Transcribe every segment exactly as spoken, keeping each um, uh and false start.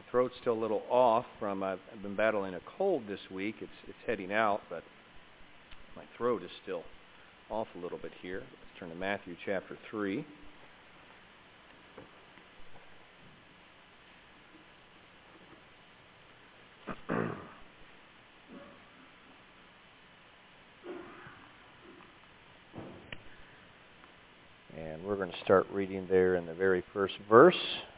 throat's still a little off from, I've, I've been battling a cold this week. It's, it's heading out, but my throat is still off a little bit here. Let's turn to Matthew chapter three. And we're going to start reading there in the very first verse.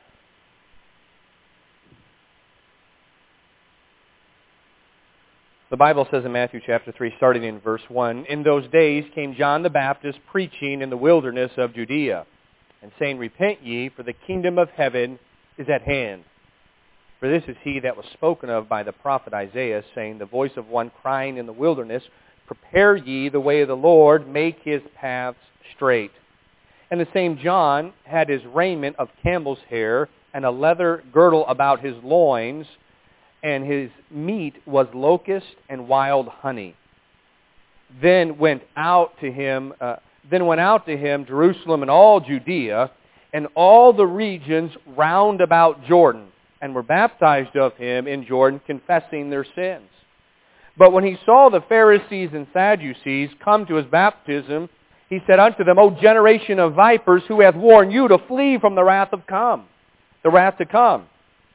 The Bible says in Matthew chapter three, starting in verse one, "In those days came John the Baptist preaching in the wilderness of Judea, and saying, Repent ye, for the kingdom of heaven is at hand. For this is he that was spoken of by the prophet Isaiah, saying, The voice of one crying in the wilderness, Prepare ye the way of the Lord, make his paths straight. And the same John had his raiment of camel's hair, and a leather girdle about his loins, and his meat was locust and wild honey. Then went out to him, uh, then went out to him Jerusalem and all Judea, and all the regions round about Jordan, and were baptized of him in Jordan, confessing their sins. But when he saw the Pharisees and Sadducees come to his baptism, he said unto them, O generation of vipers, who hath warned you to flee from the wrath of come, the wrath to come?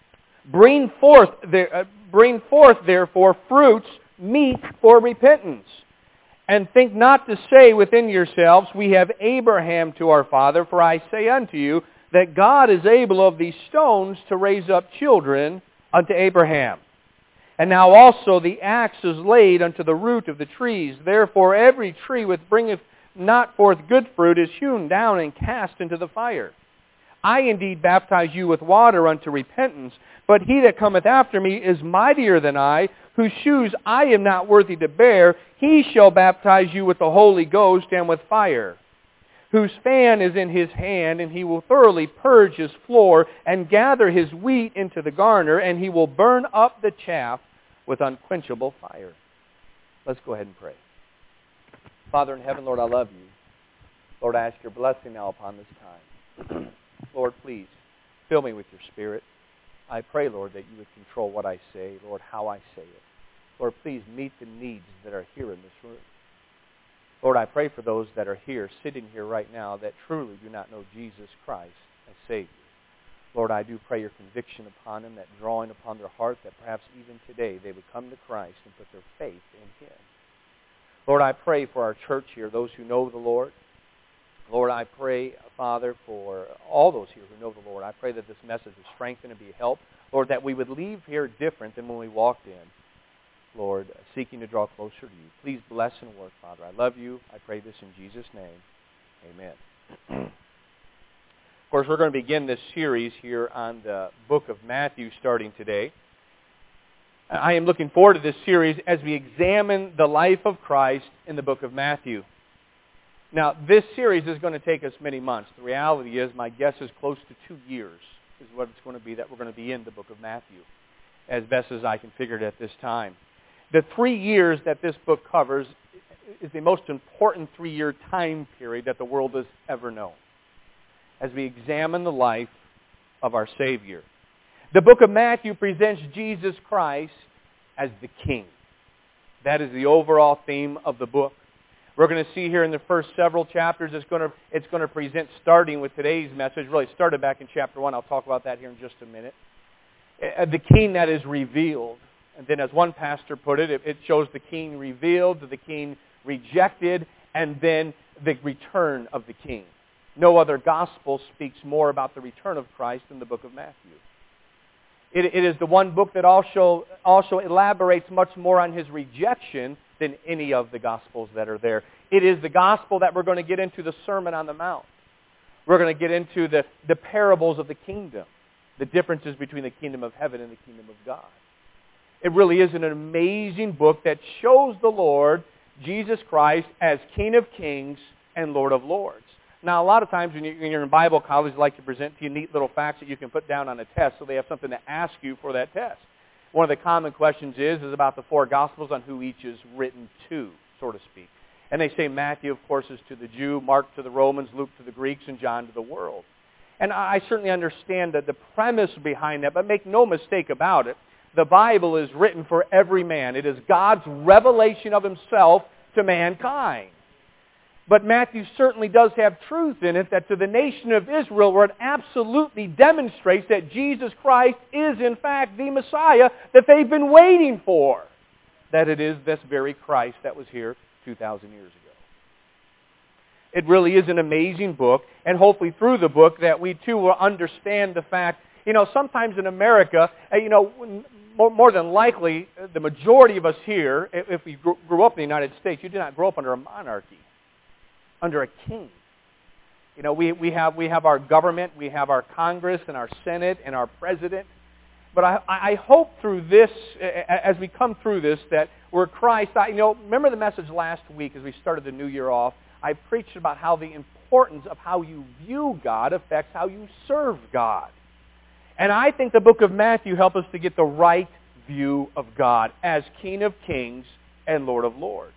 Bring forth, there, uh, bring forth therefore fruits meet for repentance. And think not to say within yourselves, We have Abraham to our father, for I say unto you, that God is able of these stones to raise up children unto Abraham. And now also the axe is laid unto the root of the trees. Therefore every tree which bringeth not forth good fruit is hewn down and cast into the fire. I indeed baptize you with water unto repentance, but he that cometh after me is mightier than I, whose shoes I am not worthy to bear. He shall baptize you with the Holy Ghost and with fire, whose fan is in his hand, and he will thoroughly purge his floor and gather his wheat into the garner, and he will burn up the chaff with unquenchable fire." Let's go ahead and pray. Father in heaven, Lord, I love you. Lord, I ask your blessing now upon this time. Lord, please, fill me with your Spirit. I pray, Lord, that you would control what I say, Lord, how I say it. Lord, please meet the needs that are here in this room. Lord, I pray for those that are here, sitting here right now, that truly do not know Jesus Christ as Savior. Lord, I do pray your conviction upon them, that drawing upon their heart, that perhaps even today they would come to Christ and put their faith in Him. Lord, I pray for our church here, those who know the Lord. Lord, I pray, Father, for all those here who know the Lord. I pray that this message would strengthen and be a help. Lord, that we would leave here different than when we walked in. Lord, seeking to draw closer to you. Please bless and work, Father. I love you. I pray this in Jesus' name. Amen. Of course, we're going to begin this series here on the book of Matthew starting today. I am looking forward to this series as we examine the life of Christ in the book of Matthew. Now, this series is going to take us many months. The reality is, my guess is close to two years is what it's going to be that we're going to be in the book of Matthew, as best as I can figure it at this time. The three years that this book covers is the most important three-year time period that the world has ever known, as we examine the life of our Savior. The book of Matthew presents Jesus Christ as the King. That is the overall theme of the book. We're going to see here in the first several chapters, it's going to, it's going to present, starting with today's message, really started back in chapter one. I'll talk about that here in just a minute. The King that is revealed. And then as one pastor put it, it shows the King revealed, the King rejected, and then the return of the King. No other gospel speaks more about the return of Christ than the book of Matthew. It, it is the one book that also, also elaborates much more on his rejection than any of the gospels that are there. It is the gospel that we're going to get into the Sermon on the Mount. We're going to get into the, the parables of the kingdom, the differences between the kingdom of heaven and the kingdom of God. It really is an amazing book that shows the Lord, Jesus Christ, as King of kings and Lord of lords. Now, a lot of times when you're in Bible college, they like to present to you neat little facts that you can put down on a test, so they have something to ask you for that test. One of the common questions is, is about the four Gospels, on who each is written to, so to speak. And they say Matthew, of course, is to the Jew, Mark to the Romans, Luke to the Greeks, and John to the world. And I certainly understand that the premise behind that, but make no mistake about it. The Bible is written for every man. It is God's revelation of Himself to mankind. But Matthew certainly does have truth in it that to the nation of Israel, where it absolutely demonstrates that Jesus Christ is in fact the Messiah that they've been waiting for. That it is this very Christ that was here two thousand years ago. It really is an amazing book, and hopefully through the book that we too will understand the fact, you know, sometimes in America, you know, more than likely, the majority of us here, if we grew up in the United States, you did not grow up under a monarchy, under a king. You know, we, we have we have our government, we have our Congress and our Senate and our president. But I, I hope through this, as we come through this, that we're Christ. I, you know, remember the message last week as we started the new year off? I preached about how the importance of how you view God affects how you serve God. And I think the book of Matthew helps us to get the right view of God as King of Kings and Lord of Lords.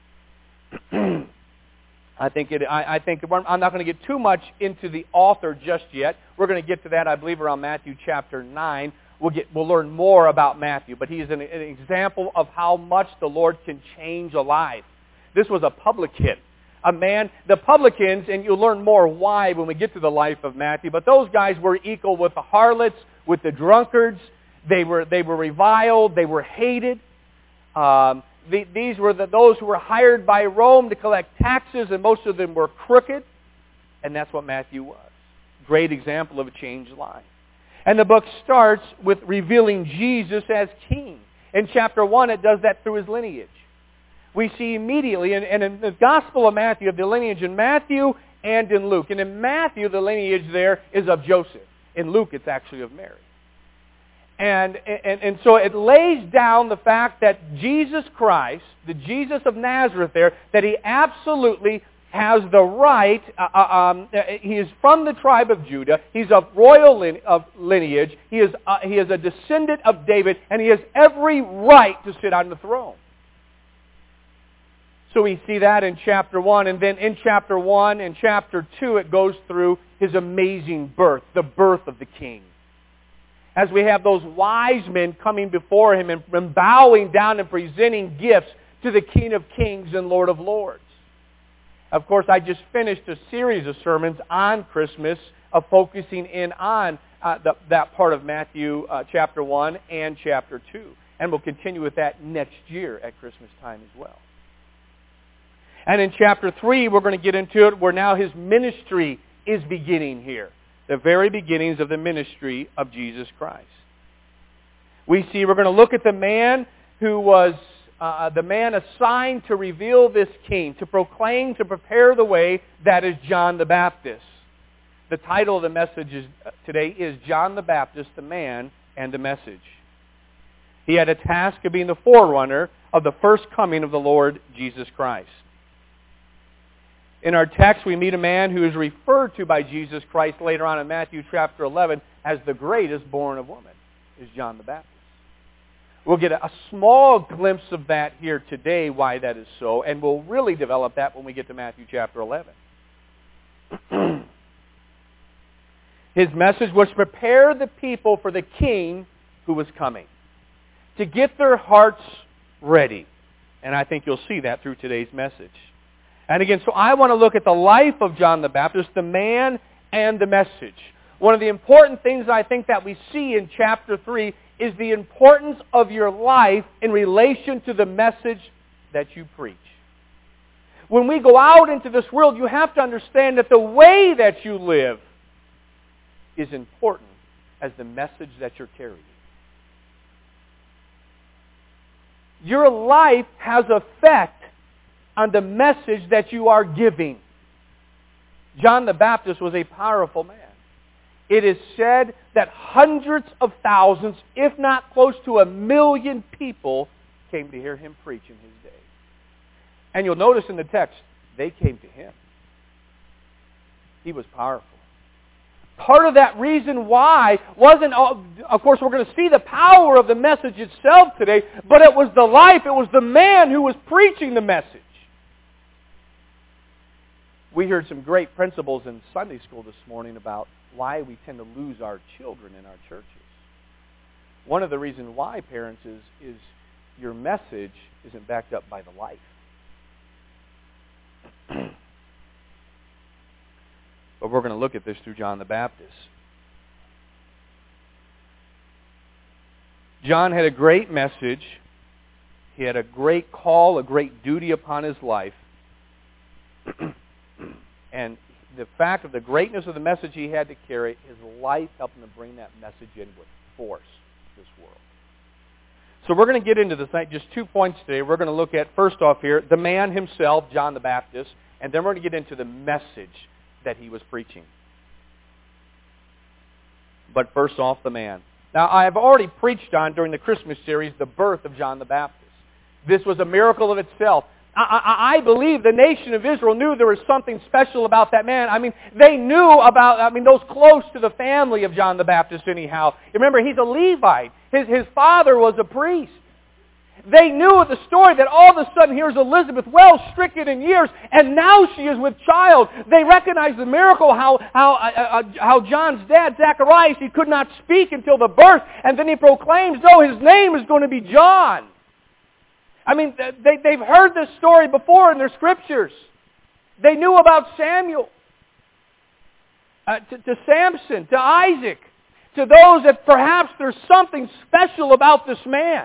I think it. I, I think I'm not going to get too much into the author just yet. We're going to get to that, I believe, around Matthew chapter nine. We'll get. We'll learn more about Matthew, but he's an, an example of how much the Lord can change a life. This was a publican. A man, the publicans, and you'll learn more why when we get to the life of Matthew, but those guys were equal with the harlots, with the drunkards. They were they were reviled. They were hated. Um, the, these were the, those who were hired by Rome to collect taxes, and most of them were crooked. And that's what Matthew was. Great example of a changed life. And the book starts with revealing Jesus as king. In chapter one, it does that through his lineage. We see immediately, and, and in the Gospel of Matthew, of the lineage in Matthew and in Luke. And in Matthew, the lineage there is of Joseph. In Luke, it's actually of Mary. And, and, and so it lays down the fact that Jesus Christ, the Jesus of Nazareth there, that he absolutely has the right, uh, um, he is from the tribe of Judah, he's of royal line, of lineage, he is, uh, he is a descendant of David, and he has every right to sit on the throne. So we see that in chapter one, and then in chapter one and chapter two it goes through his amazing birth, the birth of the king. As we have those wise men coming before him and bowing down and presenting gifts to the King of Kings and Lord of Lords. Of course, I just finished a series of sermons on Christmas, of focusing in on uh, the, that part of Matthew uh, chapter one and chapter two. And we'll continue with that next year at Christmas time as well. And in chapter three, we're going to get into it where now his ministry is beginning here. The very beginnings of the ministry of Jesus Christ. We see, we're going to look at the man who was uh, the man assigned to reveal this king, to proclaim, to prepare the way, that is John the Baptist. The title of the message is, uh, today is John the Baptist, the Man and the Message. He had a task of being the forerunner of the first coming of the Lord Jesus Christ. In our text, we meet a man who is referred to by Jesus Christ later on in Matthew chapter eleven as the greatest born of woman, is John the Baptist. We'll get a small glimpse of that here today, why that is so, and we'll really develop that when we get to Matthew chapter eleven. His message was to prepare the people for the king who was coming, to get their hearts ready. And I think you'll see that through today's message. And again, so I want to look at the life of John the Baptist, the man and the message. One of the important things I think that we see in chapter three is the importance of your life in relation to the message that you preach. When we go out into this world, you have to understand that the way that you live is important as the message that you're carrying. Your life has effect on the message that you are giving. John the Baptist was a powerful man. It is said that hundreds of thousands, if not close to a million people, came to hear him preach in his day. And you'll notice in the text, they came to him. He was powerful. Part of that reason why wasn't, of course, we're going to see the power of the message itself today, but it was the life, it was the man who was preaching the message. We heard some great principles in Sunday school this morning about why we tend to lose our children in our churches. One of the reasons why, parents, is, is your message isn't backed up by the life. But we're going to look at this through John the Baptist. John had a great message. He had a great call, a great duty upon his life. And the fact of the greatness of the message he had to carry, his life helped him to bring that message in with force to this world. So we're going to get into this night, just two points today. We're going to look at, first off here, the man himself, John the Baptist, and then we're going to get into the message that he was preaching. But first off, the man. Now, I have already preached on, during the Christmas series, the birth of John the Baptist. This was a miracle of itself. I, I, I believe the nation of Israel knew there was something special about that man. I mean, they knew about, I mean, those close to the family of John the Baptist anyhow. Remember, he's a Levite. His, his father was a priest. They knew the story that all of a sudden here's Elizabeth, well stricken in years, and now she is with child. They recognized the miracle, how how uh, uh, how John's dad, Zacharias, he could not speak until the birth, and then he proclaims, no, his name is going to be John. I mean, they, they've heard this story before in their scriptures. They knew about Samuel, uh, to, to Samson, to Isaac, to those that perhaps there's something special about this man.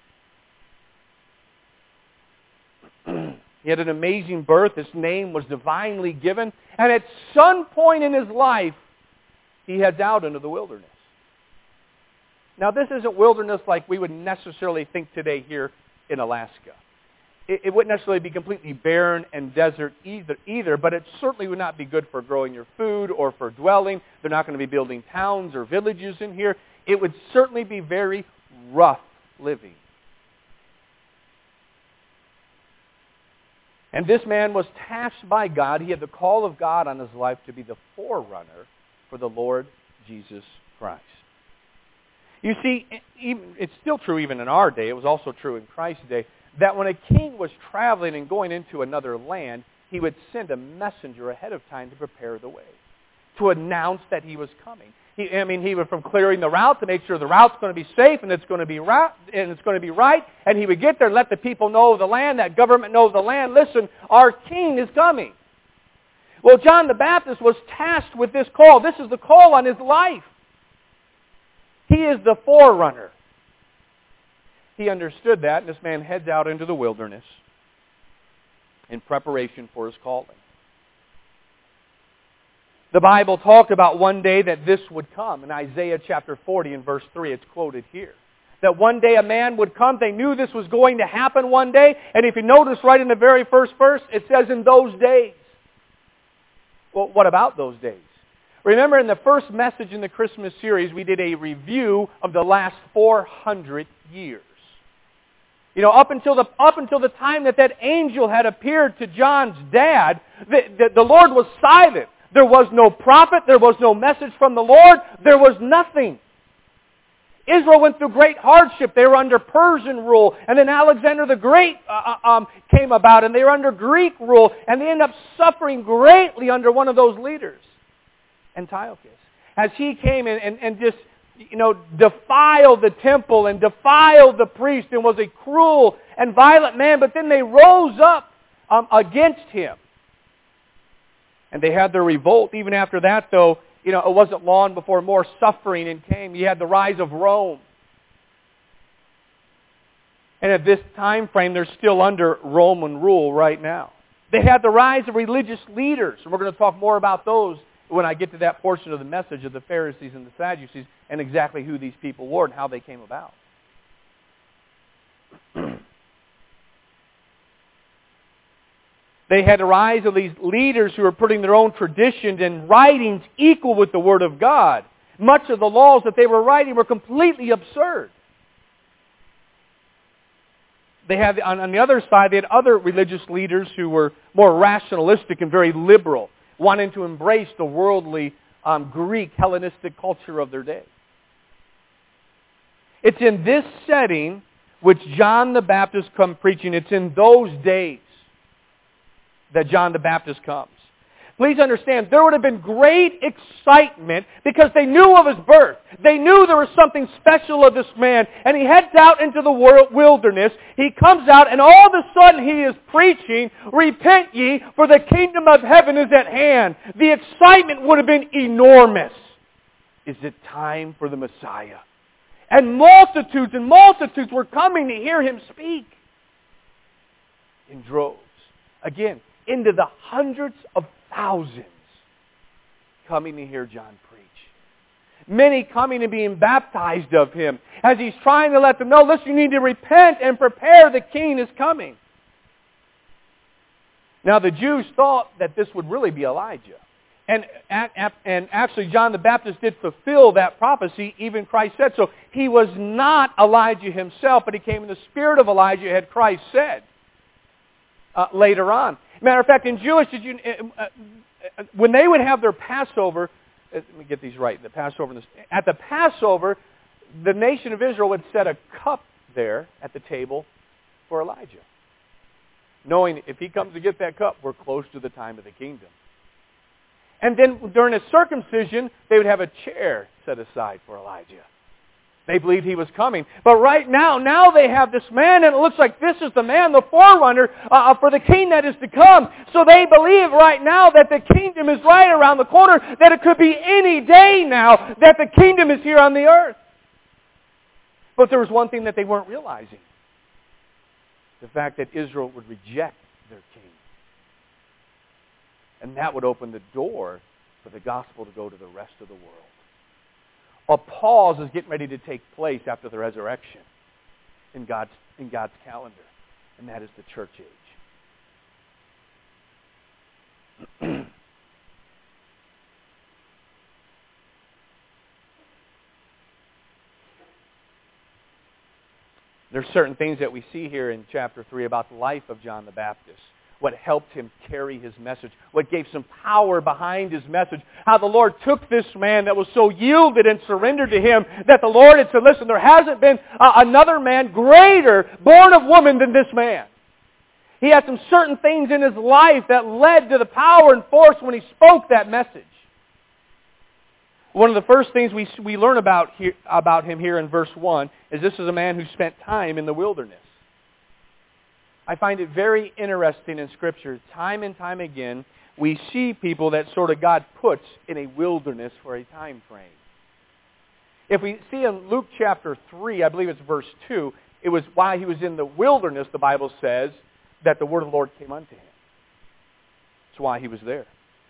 He had an amazing birth. His name was divinely given. And at some point in his life, he heads out into the wilderness. Now, this isn't wilderness like we would necessarily think today here in Alaska. It, it wouldn't necessarily be completely barren and desert either, either, but it certainly would not be good for growing your food or for dwelling. They're not going to be building towns or villages in here. It would certainly be very rough living. And this man was tasked by God. He had the call of God on his life to be the forerunner for the Lord Jesus Christ. You see, it's still true even in our day. It was also true in Christ's day, that when a king was traveling and going into another land, he would send a messenger ahead of time to prepare the way, to announce that he was coming. He, I mean, he would from clearing the route to make sure the route's going to be safe and it's going to be right, and it's going to be right. And he would get there and let the people know of the land, that government know of the land. Listen, our king is coming. Well, John the Baptist was tasked with this call. This is the call on his life. He is the forerunner. He understood that, and this man heads out into the wilderness in preparation for his calling. The Bible talked about one day that this would come. In Isaiah chapter forty and verse three, it's quoted here. That one day a man would come. They knew this was going to happen one day. And if you notice right in the very first verse, it says in those days. Well, what about those days? Remember in the first message in the Christmas series, we did a review of the last four hundred years. You know, up until the up until the time that that angel had appeared to John's dad, the, the, the Lord was silent. There was no prophet. There was no message from the Lord. There was nothing. Israel went through great hardship. They were under Persian rule. And then Alexander the Great uh, um, came about, and they were under Greek rule. And they ended up suffering greatly under one of those leaders, Antiochus. As he came in and, and just, you know, defiled the temple and defiled the priest and was a cruel and violent man. But then they rose up um, against him. And they had their revolt. Even after that, though, you know, it wasn't long before more suffering and came. You had the rise of Rome. And at this time frame, they're still under Roman rule right now. They had the rise of religious leaders. And we're going to talk more about those when I get to that portion of the message of the Pharisees and the Sadducees and exactly who these people were and how they came about. They had the rise of these leaders who were putting their own traditions and writings equal with the Word of God. Much of the laws that they were writing were completely absurd. They had, on, on the other side, they had other religious leaders who were more rationalistic and very liberal, wanting to embrace the worldly um, Greek Hellenistic culture of their day. It's in this setting which John the Baptist come preaching. It's in those days that John the Baptist comes. Please understand, there would have been great excitement because they knew of his birth. They knew there was something special of this man. And he heads out into the wilderness. He comes out and all of a sudden he is preaching, "Repent ye, for the kingdom of heaven is at hand." The excitement would have been enormous. Is it time for the Messiah? And multitudes and multitudes were coming to hear him speak in droves. Again, into the hundreds of thousands coming to hear John preach. Many coming and being baptized of him as he's trying to let them know, listen, you need to repent and prepare, the king is coming. Now the Jews thought that this would really be Elijah. And, and actually John the Baptist did fulfill that prophecy, even Christ said so. He was not Elijah himself, but he came in the spirit of Elijah, had Christ said uh, later on. Matter of fact, in Jewish, did you, uh, uh, when they would have their Passover, uh, let me get these right, the Passover, at the Passover, the nation of Israel would set a cup there at the table for Elijah, knowing if he comes to get that cup, we're close to the time of the kingdom. And then during his circumcision, they would have a chair set aside for Elijah. They believed he was coming. But right now, now they have this man, and it looks like this is the man, the forerunner uh, for the king that is to come. So they believe right now that the kingdom is right around the corner, that it could be any day now that the kingdom is here on the earth. But there was one thing that they weren't realizing. The fact that Israel would reject their king. And that would open the door for the gospel to go to the rest of the world. A pause is getting ready to take place after the resurrection in God's, in God's calendar. And that is the church age. There's certain things that we see here in chapter three about the life of John the Baptist. What helped him carry his message. What gave some power behind his message. How the Lord took this man that was so yielded and surrendered to him that the Lord had said, listen, there hasn't been uh, another man greater, born of woman, than this man. He had some certain things in his life that led to the power and force when he spoke that message. One of the first things we, we learn about, here, about him here in verse one is this is a man who spent time in the wilderness. I find it very interesting in Scripture. Time and time again, we see people that sort of God puts in a wilderness for a time frame. If we see in Luke chapter three, I believe it's verse two, it was while he was in the wilderness, the Bible says, that the word of the Lord came unto him. That's why he was there.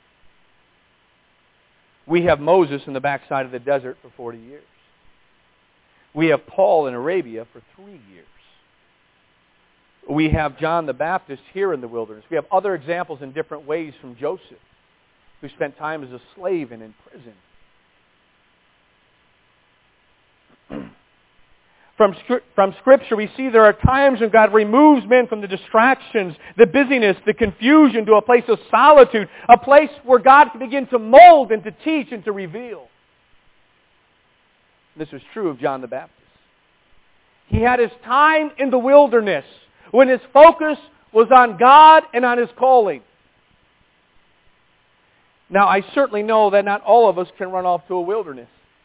We have Moses in the backside of the desert for forty years. We have Paul in Arabia for three years. We have John the Baptist here in the wilderness. We have other examples in different ways from Joseph, who spent time as a slave and in prison. From, from Scripture, we see there are times when God removes men from the distractions, the busyness, the confusion to a place of solitude, a place where God can begin to mold and to teach and to reveal. This was true of John the Baptist. He had his time in the wilderness when his focus was on God and on his calling. Now, I certainly know that not all of us can run off to a wilderness.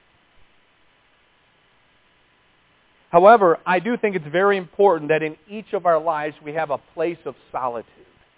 However, I do think it's very important that in each of our lives we have a place of solitude.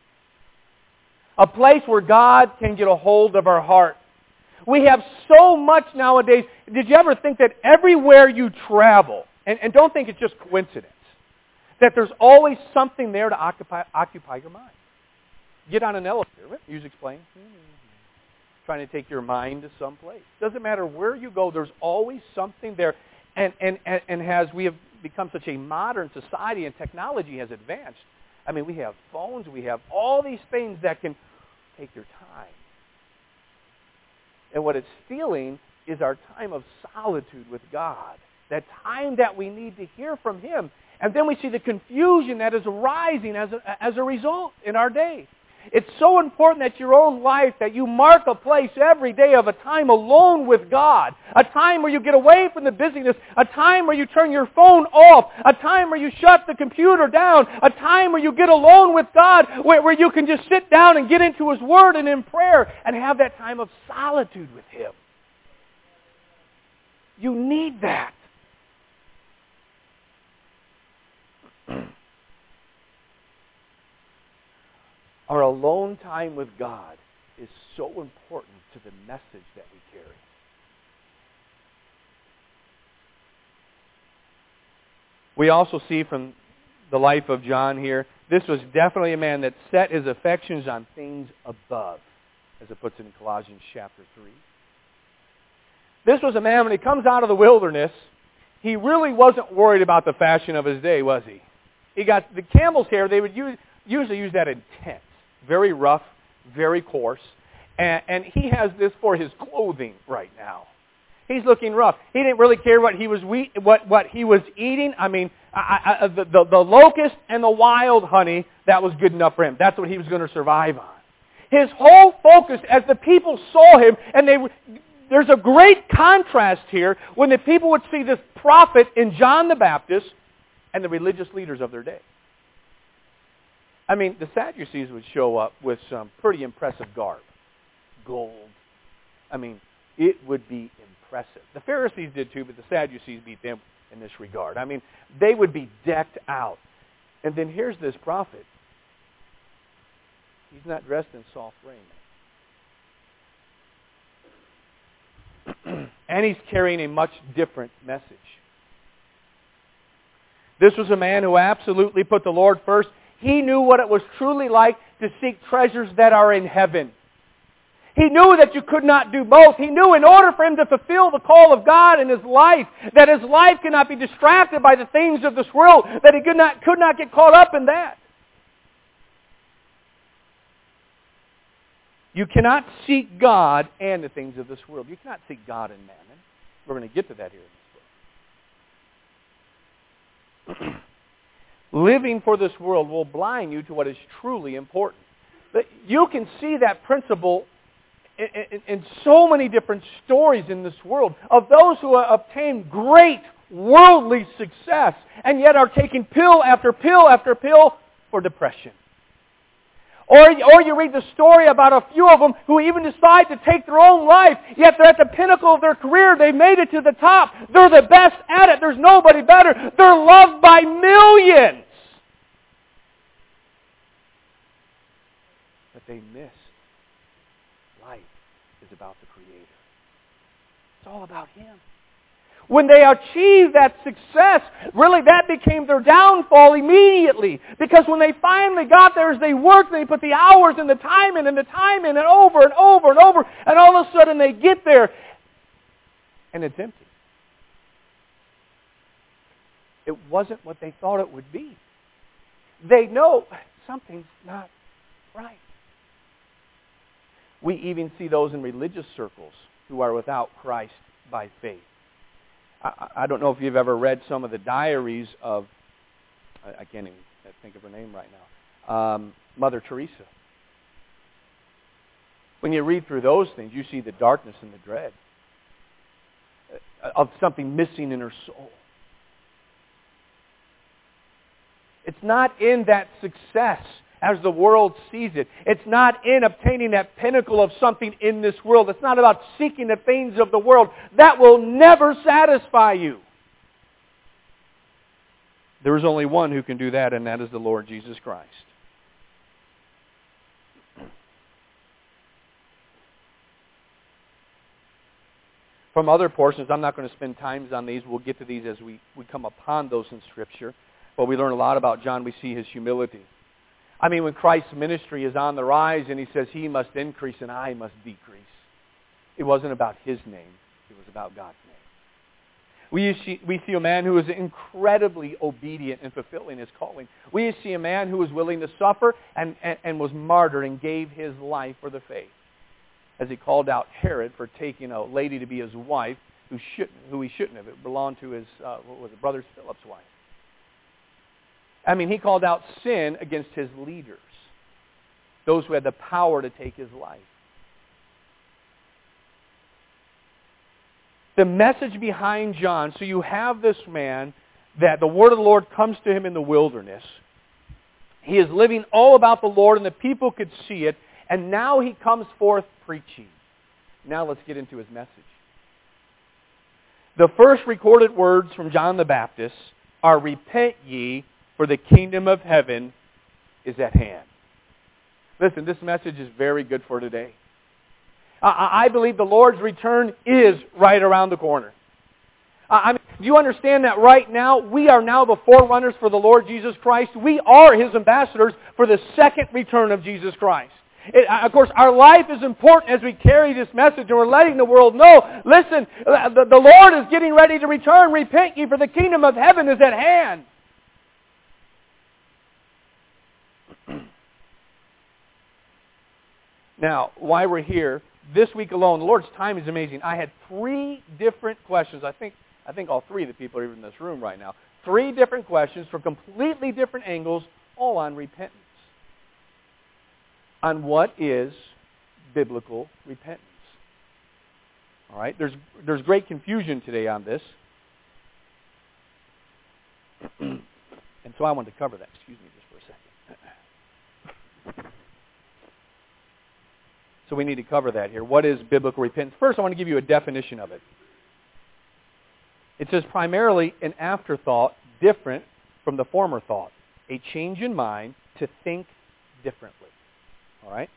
A place where God can get a hold of our heart. We have so much nowadays. Did you ever think that everywhere you travel, and, and don't think it's just coincidence, that there's always something there to occupy, occupy your mind? Get on an elevator. Music's playing. Trying to take your mind to some place. Doesn't matter where you go, there's always something there. And, and, and, and as we have become such a modern society and technology has advanced, I mean, we have phones, we have all these things that can take your time. And what it's stealing is our time of solitude with God. That time that we need to hear from Him. And then we see the confusion that is arising as a, as a result in our day. It's so important that your own life, that you mark a place every day of a time alone with God. A time where you get away from the busyness. A time where you turn your phone off. A time where you shut the computer down. A time where you get alone with God, where, where you can just sit down and get into His Word and in prayer and have that time of solitude with Him. You need that. Our alone time with God is so important to the message that we carry. We also see from the life of John here, this was definitely a man that set his affections on things above, as it puts it in Colossians chapter three. This was a man, when he comes out of the wilderness, he really wasn't worried about the fashion of his day, was he? He got the camel's hair, they would use, usually use that in tents. Very rough, very coarse. And, and he has this for his clothing right now. He's looking rough. He didn't really care what he was we, what, what he was eating. I mean, I, I, the, the, the locust and the wild honey, that was good enough for him. That's what he was going to survive on. His whole focus, as the people saw him, and they there's a great contrast here when the people would see this prophet in John the Baptist and the religious leaders of their day. I mean, the Sadducees would show up with some pretty impressive garb. Gold. I mean, it would be impressive. The Pharisees did too, but the Sadducees beat them in this regard. I mean, they would be decked out. And then here's this prophet. He's not dressed in soft raiment. And he's carrying a much different message. This was a man who absolutely put the Lord first. He knew what it was truly like to seek treasures that are in heaven. He knew that you could not do both. He knew in order for him to fulfill the call of God in his life, that his life could not be distracted by the things of this world, that he could not, could not get caught up in that. You cannot seek God and the things of this world. You cannot seek God and mammon. We're going to get to that here in this book. Living for this world will blind you to what is truly important. But you can see that principle in, in, in so many different stories in this world of those who obtain great worldly success and yet are taking pill after pill after pill for depression. Or, or you read the story about a few of them who even decide to take their own life, yet they're at the pinnacle of their career. They've made it to the top. They're the best at it. There's nobody better. They're loved by millions. But they missed. Life is about the Creator. It's all about Him. When they achieved that success, really that became their downfall immediately. Because when they finally got there, as they worked, they put the hours and the time in and the time in and over and over and over, and all of a sudden they get there and it's empty. It wasn't what they thought it would be. They know something's not right. We even see those in religious circles who are without Christ by faith. I, I don't know if you've ever read some of the diaries of, I, I can't even think of her name right now, um, Mother Teresa. When you read through those things, you see the darkness and the dread of something missing in her soul. It's not in that success as the world sees it. It's not in obtaining that pinnacle of something in this world. It's not about seeking the things of the world. That will never satisfy you. There is only one who can do that, and that is the Lord Jesus Christ. From other portions, I'm not going to spend time on these. We'll get to these as we, we come upon those in Scripture. But we learn a lot about John. We see his humility. I mean, when Christ's ministry is on the rise and he says, He must increase and I must decrease. It wasn't about his name. It was about God's name. We see, we see a man who is incredibly obedient in fulfilling his calling. We see a man who was willing to suffer and, and, and was martyred and gave his life for the faith. As he called out Herod for taking a lady to be his wife who shouldn't, who he shouldn't have. It belonged to his, uh, what was it, brother Philip's wife. I mean, he called out sin against his leaders. those who had the power to take his life. The message behind John, so you have this man that the word of the Lord comes to him in the wilderness. He is living all about the Lord and the people could see it, and now he comes forth preaching. Now let's get into his message. The first recorded words from John the Baptist are, "Repent ye, for the kingdom of heaven is at hand." Listen, this message is very good for today. I believe the Lord's return is right around the corner. I mean, do you understand that right now, we are now the forerunners for the Lord Jesus Christ? We are His ambassadors for the second return of Jesus Christ. It, of course, our life is important as we carry this message, and we're letting the world know, listen, the, the Lord is getting ready to return. Repent ye, for the kingdom of heaven is at hand. Now, why we're here, this week alone, the Lord's time is amazing. I had three different questions. I think I think all three of the people are even in this room right now. Three different questions from completely different angles, all on repentance. On what is biblical repentance. All right? There's, there's great confusion today on this. And so I wanted to cover that. Excuse me just for a second. So we need to cover that here. What is biblical repentance? First, I want to give you a definition of it. It says primarily an afterthought different from the former thought. A change in mind to think differently. All right?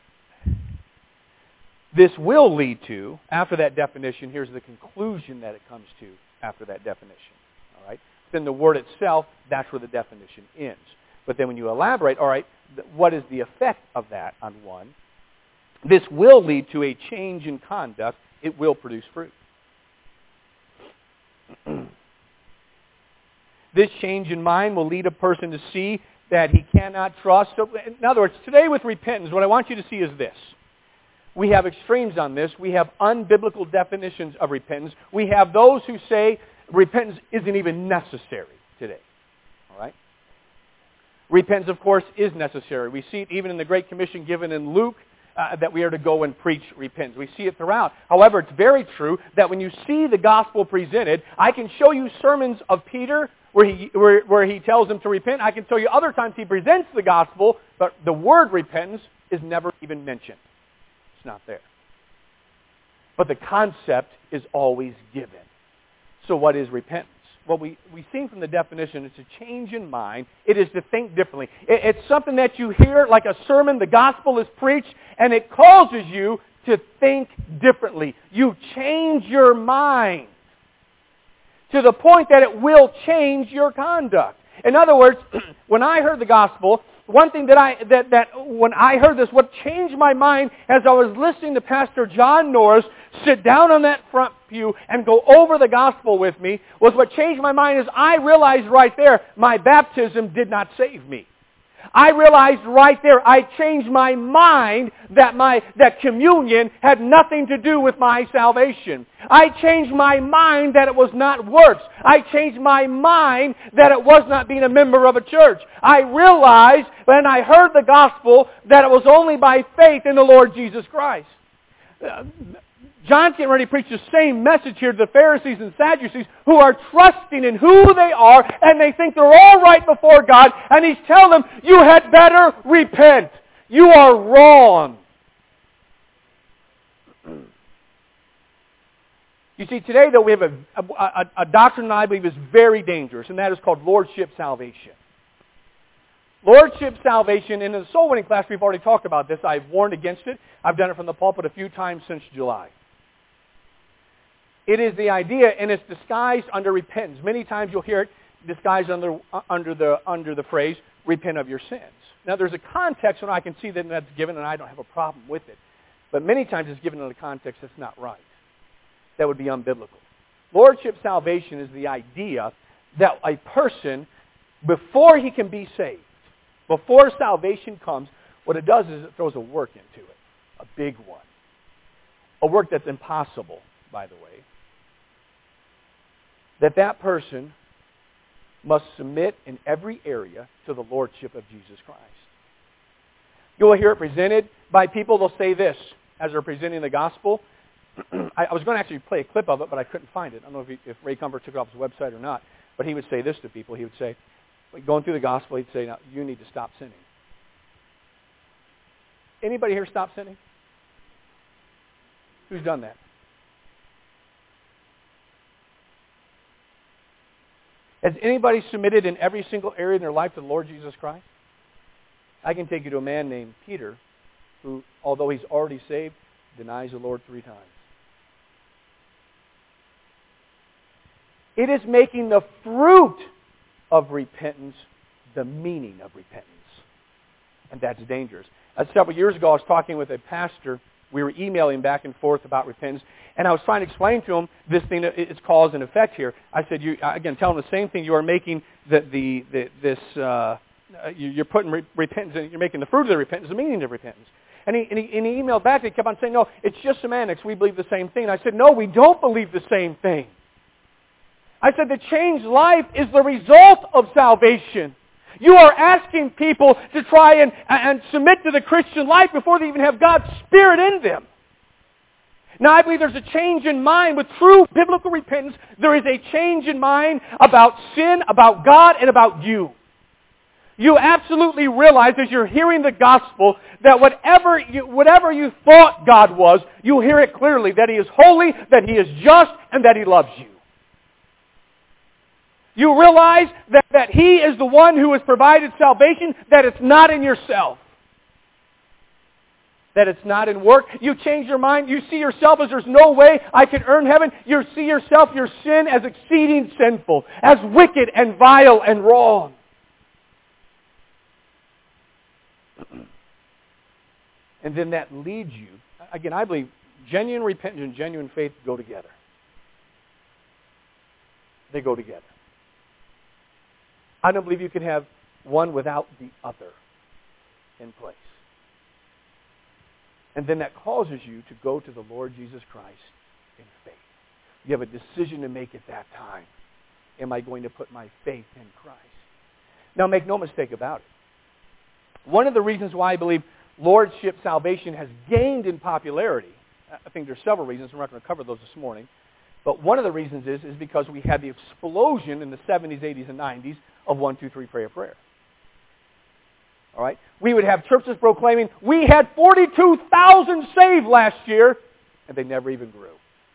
This will lead to, after that definition, here's the conclusion that it comes to after that definition. All right? Then the word itself, that's where the definition ends. But then when you elaborate, all right, what is the effect of that on one? This will lead to a change in conduct. It will produce fruit. This change in mind will lead a person to see that he cannot trust. So, in other words, today with repentance, what I want you to see is this. We have extremes on this. We have unbiblical definitions of repentance. We have those who say repentance isn't even necessary today. All right? Repentance, of course, is necessary. We see it even in the Great Commission given in Luke, Uh, that we are to go and preach repentance. We see it throughout. However, it's very true that when you see the gospel presented, I can show you sermons of Peter where he, where, where he tells them to repent. I can tell you other times he presents the gospel, but the word repentance is never even mentioned. It's not there. But the concept is always given. So what is repentance? Well, we, we see from the definition, it's a change in mind. It is to think differently. It, it's something that you hear like a sermon, the gospel is preached, and it causes you to think differently. You change your mind to the point that it will change your conduct. In other words, when I heard the gospel, one thing that I that, that when I heard this, what changed my mind as I was listening to Pastor John Norris sit down on that front pew and go over the gospel with me, was what changed my mind is I realized right there my baptism did not save me. I realized right there, I changed my mind that my that communion had nothing to do with my salvation. I changed my mind that it was not works. I changed my mind that it was not being a member of a church. I realized when I heard the gospel that it was only by faith in the Lord Jesus Christ. Uh, John's getting ready to preach the same message here to the Pharisees and Sadducees who are trusting in who they are and they think they're all right before God. And he's telling them, you had better repent. You are wrong. You see, today though we have a, a, a doctrine that I believe is very dangerous, and that is called Lordship Salvation. Lordship salvation, and in the soul winning class we've already talked about this. I've warned against it. I've done it from the pulpit a few times since July. It is the idea, and it's disguised under repentance. Many times you'll hear it disguised under, under, the, under the phrase, repent of your sins. Now there's a context when I can see that that's given, and I don't have a problem with it. But many times it's given in a context that's not right. That would be unbiblical. Lordship salvation is the idea that a person, before he can be saved, before salvation comes, what it does is it throws a work into it, a big one. A work that's impossible, by the way. That that person must submit in every area to the Lordship of Jesus Christ. You will hear it presented by people. They'll say this as they're presenting the gospel. I, I was going to actually play a clip of it, but I couldn't find it. I don't know if, he, if Ray Comfort took it off his website or not. But he would say this to people. He would say, going through the gospel, he'd say, now, you need to stop sinning. Anybody here stop sinning? Who's done that? Has anybody submitted in every single area in their life to the Lord Jesus Christ? I can take you to a man named Peter who, although he's already saved, denies the Lord three times. It is making the fruit of repentance the meaning of repentance. And that's dangerous. Uh, several years ago, I was talking with a pastor. We were emailing back and forth about repentance. And I was trying to explain to him this thing, that it's cause and effect here. I said, you, again, tell him the same thing. You are making the, the, the, this, uh, you're putting re- repentance, in, you're making the fruit of the repentance the meaning of repentance. And he, and, he, and he emailed back and he kept on saying, no, it's just semantics. We believe the same thing. And I said, no, we don't believe the same thing. I said the changed life is the result of salvation. You are asking people to try and, and submit to the Christian life before they even have God's Spirit in them. Now, I believe there's a change in mind. With true biblical repentance, there is a change in mind about sin, about God, and about you. You absolutely realize as you're hearing the gospel that whatever you, whatever you thought God was, you'll hear it clearly, that He is holy, that He is just, and that He loves you. You realize that, that He is the one who has provided salvation, that it's not in yourself. That it's not in work. You change your mind. You see yourself as there's no way I can earn heaven. You see yourself, your sin, as exceeding sinful, as wicked and vile and wrong. And then that leads you, again, I believe genuine repentance and genuine faith go together. They go together. I don't believe you can have one without the other in place. And then that causes you to go to the Lord Jesus Christ in faith. You have a decision to make at that time. Am I going to put my faith in Christ? Now, make no mistake about it. One of the reasons why I believe Lordship salvation has gained in popularity, I think there's several reasons, we're not going to cover those this morning, but one of the reasons is, is because we had the explosion in the seventies, eighties, and nineties of one, two, three prayer prayer. All right? We would have churches proclaiming, we had forty-two thousand saved last year, and they never even grew.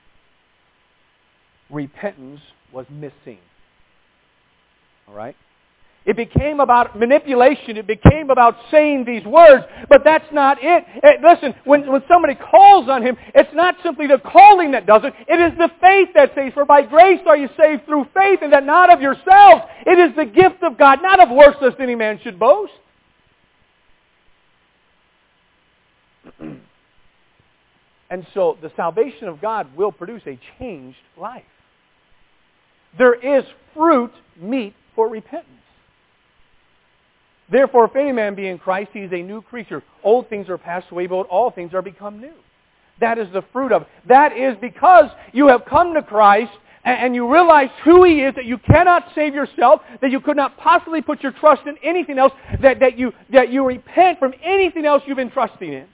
Repentance was missing. All right? It became about manipulation. It became about saying these words, but that's not it. It listen, when, when somebody calls on Him, it's not simply the calling that does it. It is the faith that saves. For by grace are you saved through faith, and that not of yourselves. It is the gift of God, not of works, lest any man should boast. And so the salvation of God will produce a changed life. There is fruit meet for repentance. Therefore, if any man be in Christ, he is a new creature. Old things are passed away, but all things are become new. That is the fruit of it. That is because you have come to Christ and you realize who He is, that you cannot save yourself, that you could not possibly put your trust in anything else, that, that, you, that you repent from anything else you've been trusting in.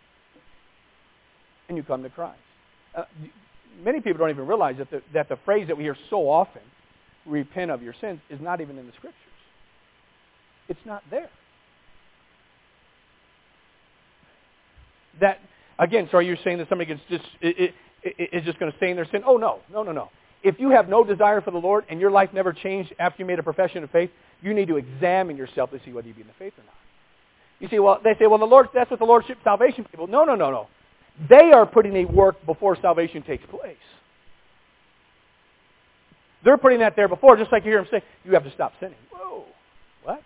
And you come to Christ. Uh, many people don't even realize that the, that the phrase that we hear so often, repent of your sins, is not even in the Scriptures. It's not there. That, again, so are you saying that somebody gets just, it, it, is just going to stay in their sin? Oh, no. No, no, no. If you have no desire for the Lord and your life never changed after you made a profession of faith, you need to examine yourself to see whether you be in the faith or not. You see, well, they say, well, the Lord, that's what the Lordship salvation people. No, no, no, no. They are putting a work before salvation takes place. They're putting that there before, just like you hear them say, you have to stop sinning. Whoa, what?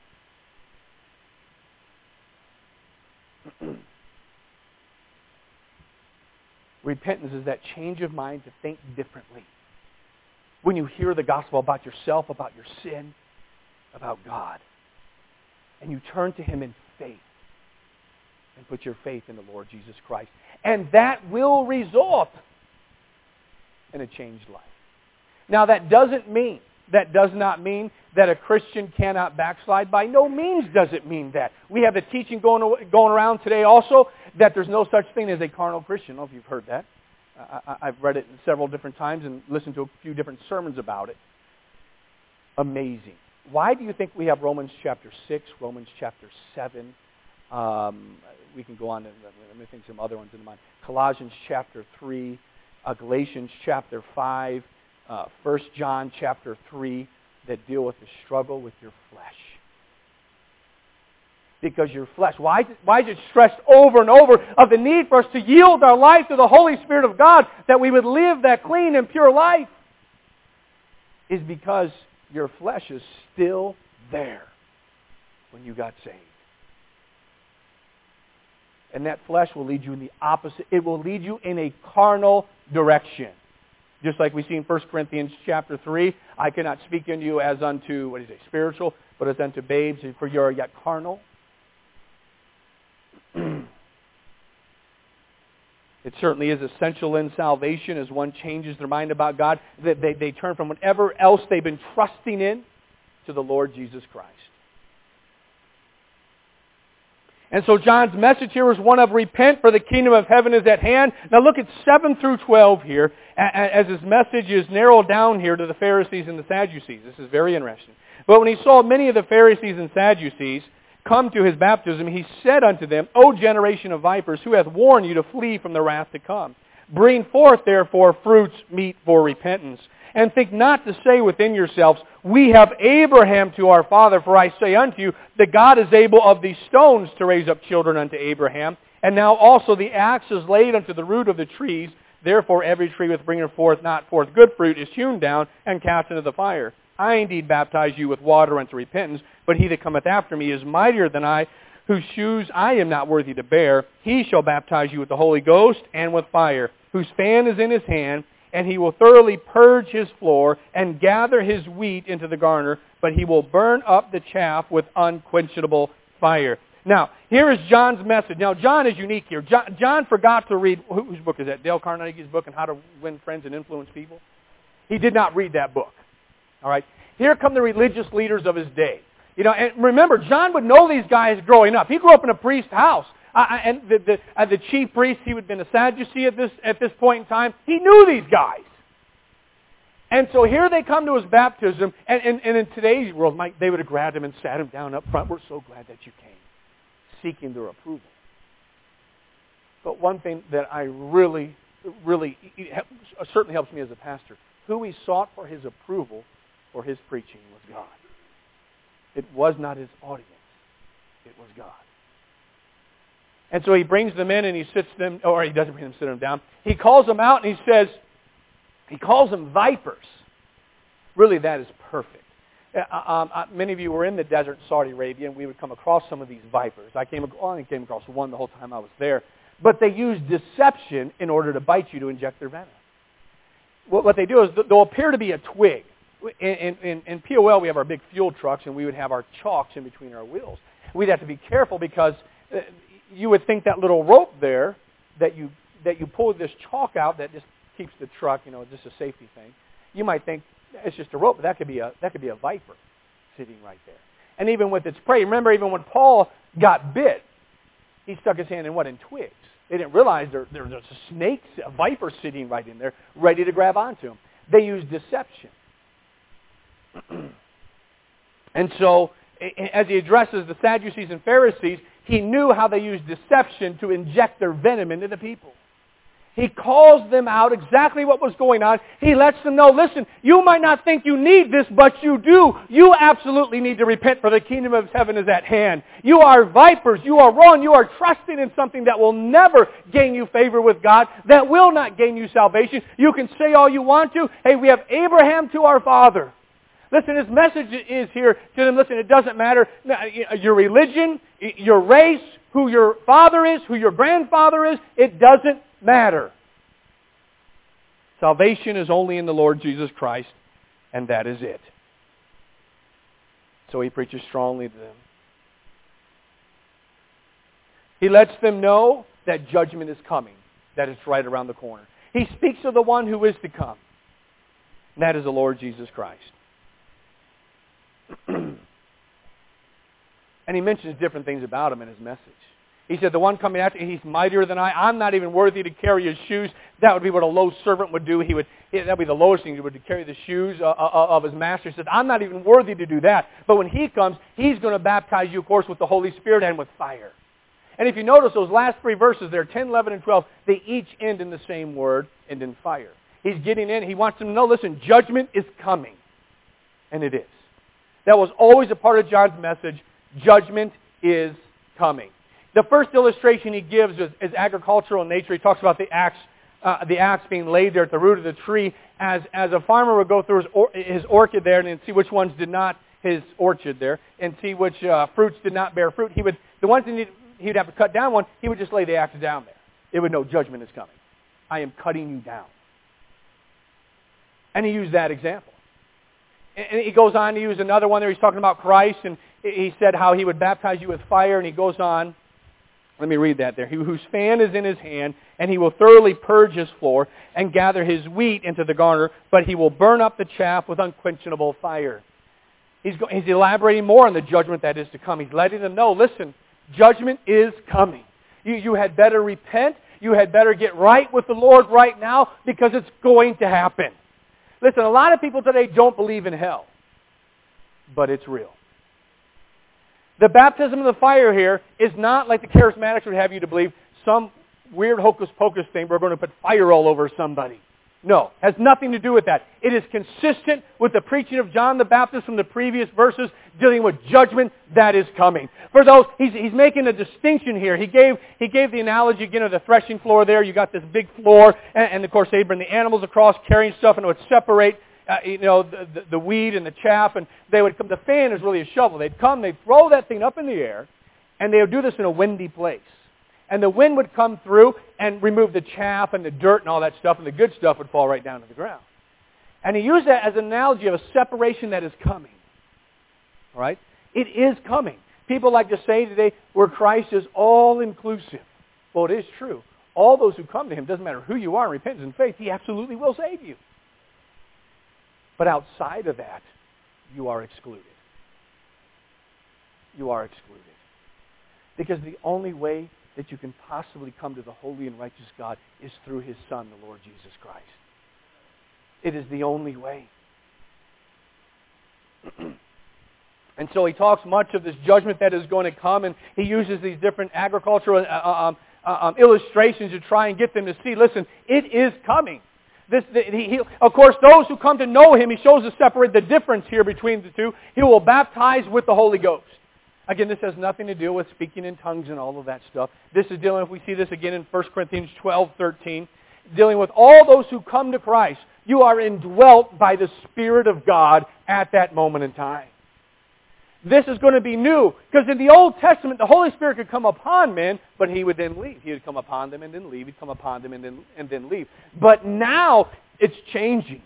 Repentance is that change of mind to think differently. When you hear the gospel about yourself, about your sin, about God, and you turn to Him in faith and put your faith in the Lord Jesus Christ. And that will result in a changed life. Now, that doesn't mean that does not mean that a Christian cannot backslide. By no means does it mean that. We have the teaching going, going around today also that there's no such thing as a carnal Christian. I don't know if you've heard that. I, I've read it several different times and listened to a few different sermons about it. Amazing. Why do you think we have Romans chapter six, Romans chapter seven? Um, we can go on to, let me think some other ones in mind. Colossians chapter three, uh, Galatians chapter five, uh, First John chapter three, that deal with the struggle with your flesh. Because your flesh, why is, it, why is it stressed over and over of the need for us to yield our life to the Holy Spirit of God, that we would live that clean and pure life? Is because your flesh is still there when you got saved. And that flesh will lead you in the opposite. It will lead you in a carnal direction. Just like we see in First Corinthians chapter three, I cannot speak unto you as unto, what is it, spiritual, but as unto babes, for you are yet carnal. It certainly is essential in salvation as one changes their mind about God, that they, they turn from whatever else they've been trusting in to the Lord Jesus Christ. And so John's message here is one of repent, for the kingdom of heaven is at hand. Now look at seven through twelve here, as his message is narrowed down here to the Pharisees and the Sadducees. This is very interesting. But when he saw many of the Pharisees and Sadducees come to his baptism, he said unto them, O generation of vipers, who hath warned you to flee from the wrath to come? Bring forth therefore fruits meet for repentance. And think not to say within yourselves, we have Abraham to our father. For I say unto you, that God is able of these stones to raise up children unto Abraham. And now also the axe is laid unto the root of the trees. Therefore every tree which bringeth forth not forth good fruit is hewn down and cast into the fire. I indeed baptize you with water unto repentance, but he that cometh after me is mightier than I, whose shoes I am not worthy to bear. He shall baptize you with the Holy Ghost and with fire, whose fan is in his hand, and he will thoroughly purge his floor and gather his wheat into the garner, but he will burn up the chaff with unquenchable fire. Now, here is John's message. Now, John is unique here. John, John forgot to read, whose book is that? Dale Carnegie's book on how to win friends and influence people? He did not read that book. All right. Here come the religious leaders of his day. You know, and remember, John would know these guys growing up. He grew up in a priest's house. Uh, and the, the, uh, the chief priest, he would have been a Sadducee at this, at this point in time. He knew these guys. And so here they come to his baptism, and, and, and in today's world, Mike, they would have grabbed him and sat him down up front. We're so glad that you came, seeking their approval. But one thing that I really, really, it certainly helps me as a pastor, who he sought for his approval for his preaching was God. It was not his audience. It was God. And so he brings them in and he sits them, or he doesn't bring them, sit them down. He calls them out and he says, he calls them vipers. Really, that is perfect. Uh, um, uh, many of you were in the desert in Saudi Arabia, and we would come across some of these vipers. I came, well, I came across one the whole time I was there. But they use deception in order to bite you, to inject their venom. What, what they do is they'll appear to be a twig. In, in, in P O L, we have our big fuel trucks, and we would have our chalks in between our wheels. We'd have to be careful because uh, you would think that little rope there that you that you pull this chalk out that just keeps the truck, you know, just a safety thing. You might think it's just a rope, but that could be a that could be a viper sitting right there. And even with its prey, remember, even when Paul got bit, he stuck his hand in what? In twigs. They didn't realize there, there was a snake, a viper sitting right in there, ready to grab onto him. They used deception. And so, as he addresses the Sadducees and Pharisees, he knew how they used deception to inject their venom into the people. He calls them out exactly what was going on. He lets them know, listen, you might not think you need this, but you do. You absolutely need to repent, for the kingdom of heaven is at hand. You are vipers. You are wrong. You are trusting in something that will never gain you favor with God, that will not gain you salvation. You can say all you want to. Hey, we have Abraham to our father. Listen, his message is here to them. Listen, it doesn't matter your religion, your race, who your father is, who your grandfather is. It doesn't matter. Salvation is only in the Lord Jesus Christ, and that is it. So he preaches strongly to them. He lets them know that judgment is coming, that it's right around the corner. He speaks of the one who is to come, and that is the Lord Jesus Christ. And he mentions different things about him in his message. He said, the one coming after, he's mightier than I. I'm not even worthy to carry his shoes. That would be what a low servant would do. He would, that would be the lowest thing he would do, to carry the shoes uh, uh, of his master. He said, I'm not even worthy to do that. But when he comes, he's going to baptize you, of course, with the Holy Spirit and with fire. And if you notice those last three verses there, ten, eleven, and twelve, they each end in the same word, end in fire. He's getting in. He wants them to know, listen, judgment is coming. And it is. That was always a part of John's message. Judgment is coming. The first illustration he gives is, is agricultural in nature. He talks about the axe, uh, the axe being laid there at the root of the tree. As, as a farmer would go through his, or, his orchard there and see which ones did not, his orchard there, and see which uh, fruits did not bear fruit. He would, the ones that need, he would have to cut down one, he would just lay the axe down there. It would know judgment is coming. I am cutting you down. And he used that example. And he goes on to use another one there. He's talking about Christ, and he said how he would baptize you with fire, and he goes on. Let me read that there. He whose fan is in his hand, and he will thoroughly purge his floor and gather his wheat into the garner, but he will burn up the chaff with unquenchable fire. He's, go, he's elaborating more on the judgment that is to come. He's letting them know, listen, judgment is coming. You, you had better repent. You had better get right with the Lord right now, because it's going to happen. Listen, a lot of people today don't believe in hell, but it's real. The baptism of the fire here is not like the charismatics would have you to believe, some weird hocus-pocus thing, we're going to put fire all over somebody. No, has nothing to do with that. It is consistent with the preaching of John the Baptist from the previous verses, dealing with judgment that is coming. For those, he's, he's making a distinction here. He gave, he gave the analogy again of the threshing floor there. You got this big floor, and, and of course they bring the animals across carrying stuff, and it would separate uh, you know, the, the, the weed and the chaff, and they would come. The fan is really a shovel. They'd come, they'd throw that thing up in the air, and they would do this in a windy place. And the wind would come through and remove the chaff and the dirt and all that stuff, and the good stuff would fall right down to the ground. And he used that as an analogy of a separation that is coming. All right? It is coming. People like to say today, where Christ is all-inclusive. Well, it is true. All those who come to him, doesn't matter who you are in repentance and faith, he absolutely will save you. But outside of that, you are excluded. You are excluded. Because the only way that you can possibly come to the holy and righteous God is through his Son, the Lord Jesus Christ. It is the only way. And so he talks much of this judgment that is going to come, and he uses these different agricultural uh, um, uh, um, illustrations to try and get them to see, listen, it is coming. This, the, he, he, of course, those who come to know him, he shows us separate the difference here between the two. He will baptize with the Holy Ghost. Again, this has nothing to do with speaking in tongues and all of that stuff. This is dealing, if we see this again in First Corinthians twelve, thirteen, dealing with all those who come to Christ. You are indwelt by the Spirit of God at that moment in time. This is going to be new, because in the Old Testament, the Holy Spirit could come upon men, but he would then leave. He would come upon them and then leave. He'd come upon them and then, and then leave. But now, it's changing.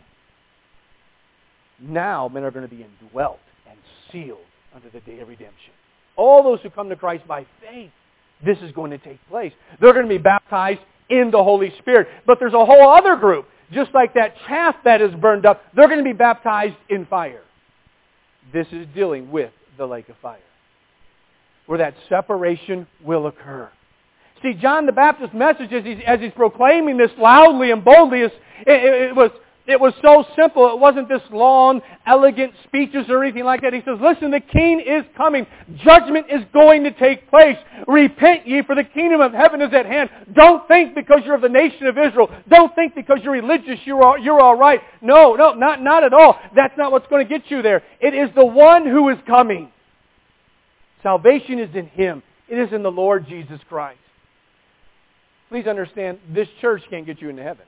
Now, men are going to be indwelt and sealed unto the day of redemption. All those who come to Christ by faith, this is going to take place. They're going to be baptized in the Holy Spirit. But there's a whole other group, just like that chaff that is burned up, they're going to be baptized in fire. This is dealing with the lake of fire, where that separation will occur. See, John the Baptist's message as he's, as he's proclaiming this loudly and boldly, is, it, it was It was so simple. It wasn't this long, elegant speeches or anything like that. He says, listen, the king is coming. Judgment is going to take place. Repent ye, for the kingdom of heaven is at hand. Don't think because you're of the nation of Israel. Don't think because you're religious you're all, you're all right. No, no, not, not at all. That's not what's going to get you there. It is the one who is coming. Salvation is in him. It is in the Lord Jesus Christ. Please understand, this church can't get you into heaven.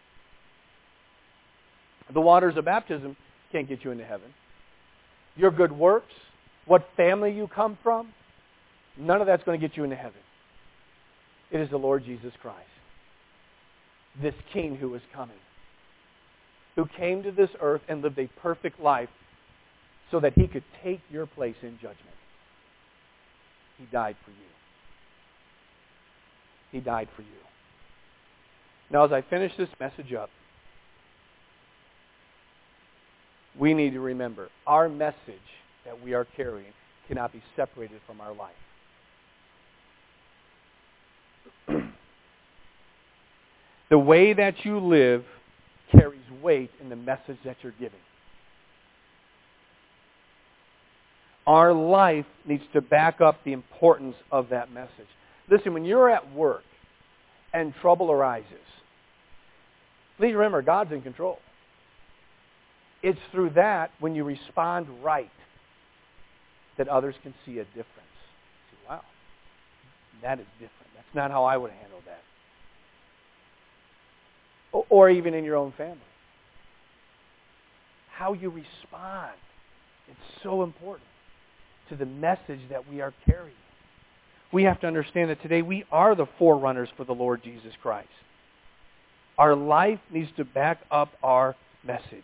The waters of baptism can't get you into heaven. Your good works, what family you come from, none of that's going to get you into heaven. It is the Lord Jesus Christ, this King who is coming, who came to this earth and lived a perfect life so that he could take your place in judgment. He died for you. He died for you. Now, as I finish this message up, we need to remember our message that we are carrying cannot be separated from our life. The way that you live carries weight in the message that you're giving. Our life needs to back up the importance of that message. Listen, when you're at work and trouble arises, please remember, God's in control. It's through that, when you respond right, that others can see a difference. See, wow, that is different. That's not how I would handle that. Or, or even in your own family. How you respond, it's so important to the message that we are carrying. We have to understand that today we are the forerunners for the Lord Jesus Christ. Our life needs to back up our message.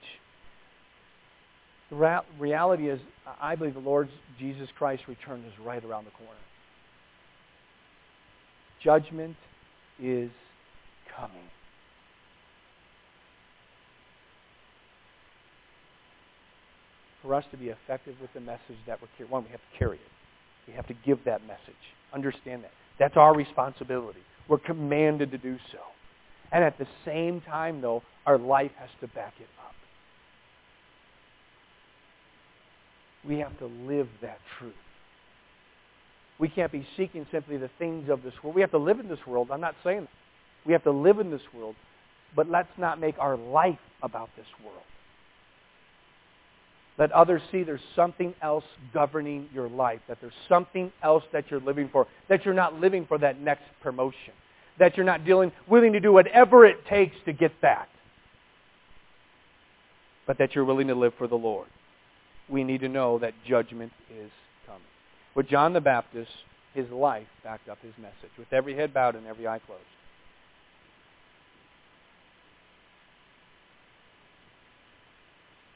The reality is, I believe the Lord Jesus Christ's return is right around the corner. Judgment is coming. For us to be effective with the message that we're carrying, one, we have to carry it. We have to give that message. Understand that. That's our responsibility. We're commanded to do so. And at the same time, though, our life has to back it up. We have to live that truth. We can't be seeking simply the things of this world. We have to live in this world. I'm not saying that. We have to live in this world, but let's not make our life about this world. Let others see there's something else governing your life, that there's something else that you're living for, that you're not living for that next promotion, that you're not dealing, willing to do whatever it takes to get that, but that you're willing to live for the Lord. We need to know that judgment is coming. With John the Baptist, his life backed up his message, with every head bowed and every eye closed.